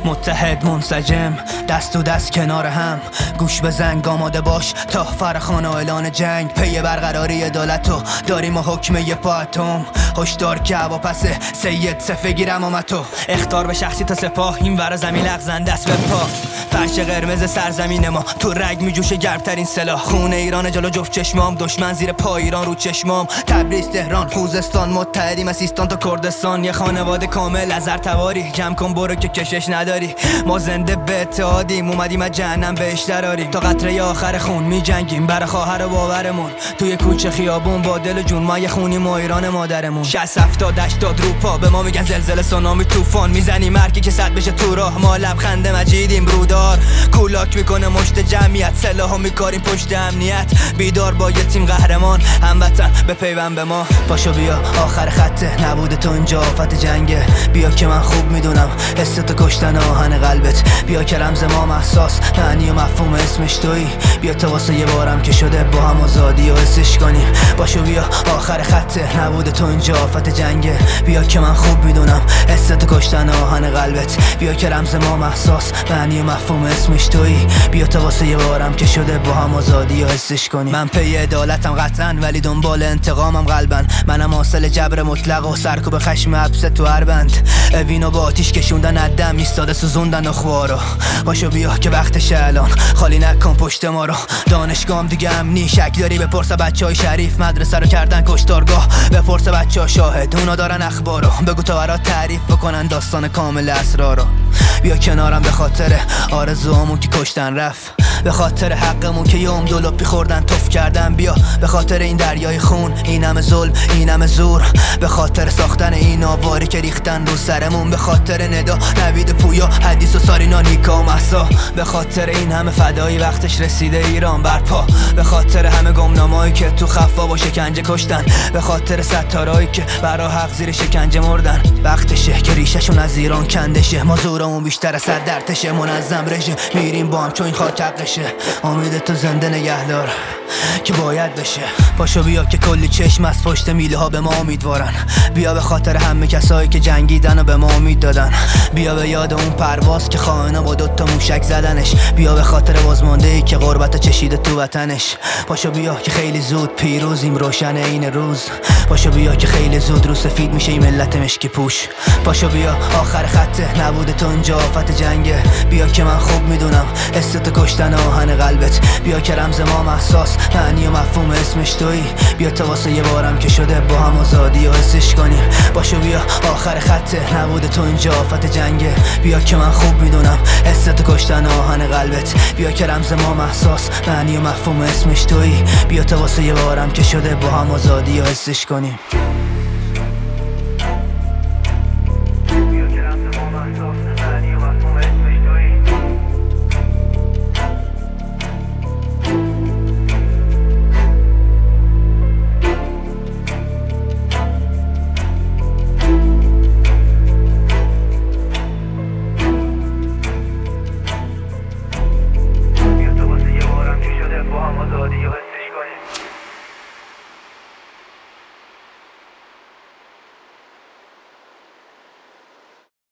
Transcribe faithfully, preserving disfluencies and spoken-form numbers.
متحد منسجم، دست تو دست کنار هم، گوش بزن آماده باش تا فرخان و اعلان جنگ. پی برقراری عدالتو داریم و حکم یه پا اتم، هشدار که هواپس سید صفه گیرم آمدتو. اختار به شخصی تا سپاه، این ور زمین لغزن دست به پا. فرش قرمز سرزمین ما تو رگ میجوشه گرمترین سلاح. خون ایران جلو جفت چشمام، دشمن زیر پا ایران رو چشمام. تبریز، تهران، خوزستان، متحدیم از سیستان تا کردستان. یه خانواده کامل از ارتواری، جمع کن برو که کشش نداری. ما زنده به اتحادیم، اومدیم از جهنم بهش دراریم. تا قطره آخر خون میجنگیم برای خواهر و باورمون. توی کوچه خیابون با دل و جون ما یه خونیم و ایران مادرمون. شصت هفتاد هشتاد رو پا به ما میگن زلزله سونامی طوفان. میزنی مرگی که صد بشه تو راه، ما لبخند مجیدیم برودار. کولاک میکنه مشت جمعیت، سلاحو میکاریم پشت امنیت. بیدار با یه تیم قهرمان، هموطن به پیوند به ما. پاشو بیا آخر خطه، نبوده تو اینجا آفت جنگه. بیا که من خوب میدونم حس تو کشتن آهن قلبت. بیا که رمز ما محساس، معنی و مفهوم اسمش تویی. بیا تا واسه یه بارم که شده با هم آزادی و حسش کنیم. پاشو بیا آخر خطه، نبوده تو اینجا آفت جنگه. بیا که من خوب میدونم حس تو کشتن آهن قلبت. بیا که رمز ما محساس، معنی و مفهوم اسمش تویی. بیا تا واسه یه بارم که شده با هم آزادی و حسش کنیم. من پی عدالتم قطعا، ولی دنبال انتقامم قلبن. منم حاصل جبر مطلق و سرکوب خشم حبس تو هر بند. وینو با آتیش کشوندن ادم، ایستاده سوزوندن اخبارو. پاشو بیا که وقتشه الان، خالی نکن پشت ما رو. دانشگاهم دیگه امنی، شک داری بپرس بچهای شریف. مدرسه رو کردن کشتارگاه، بپرس بچه‌ها شاهد، اونا دارن اخبارو. بگو تا برات تعریف بکنن داستان کامل اسرارو. بیا کنارم به خاطر آرزوامون که کشتن رفت، به خاطر حقمون که یوم دلوپی خوردن توف کردن. بیا به خاطر این دریای خون، این همه ظلم، این همه زور. به خاطر ساختن این آواری که ریختن رو سرمون. به خاطر ندا، نوید پویا، حدیث و سارینا، نیکا و مهسا. به خاطر این همه فدایی وقتش رسیده ایران برپا. به خاطر همه گمنامایی که تو خفا و شکنجه کشتن. به خاطر ستارایی که برا حق زیر شکنجه مردن. وقتشه که ریششون از ایران کندشه، ما زورمون بیشتر از صد درتشه. منظم رژیم میریم با هم چون این خاک حقشه. امید تو زنده نگهدار که باید بشه. پاشو بیا که کلی چشم از پشت میله ها به ما امیدوارن. بیا به خاطر همه کسایی که جنگیدن و به ما امید دادن. بیا به یاد اون پرواز که خائنا با دوتا موشک زدنش. بیا به خاطر بازمانده ای که غربت چشیده تو وطنش. پاشو بیا که خیلی زود پیروزیم، روشن این روز. پاشو بیا که خیلی زود رو سفید میشه این ملت مشکی پوش. پاشو بیا آخر خطه، نبوده تو اینجا آفت جنگه. بیا که من خوب میدونم حس تو کشتن آهن قلبت. بیا که رمز ما محساس، معنی و مفهوم اسمش تویی. بیا تا واسه یه بارم که شده با هم آزادی و حسش کنیم. باشو بیا آخر خطه، نبوده تو اینجا آفت جنگه. بیا که من خوب میدونم حس تو کشتن آهن قلبت. بیا که رمز ما محساس، معنی و مفهوم اسمش تویی. بیا تا واسه یه بارم که شده با هم آزادی و حسش کنیم.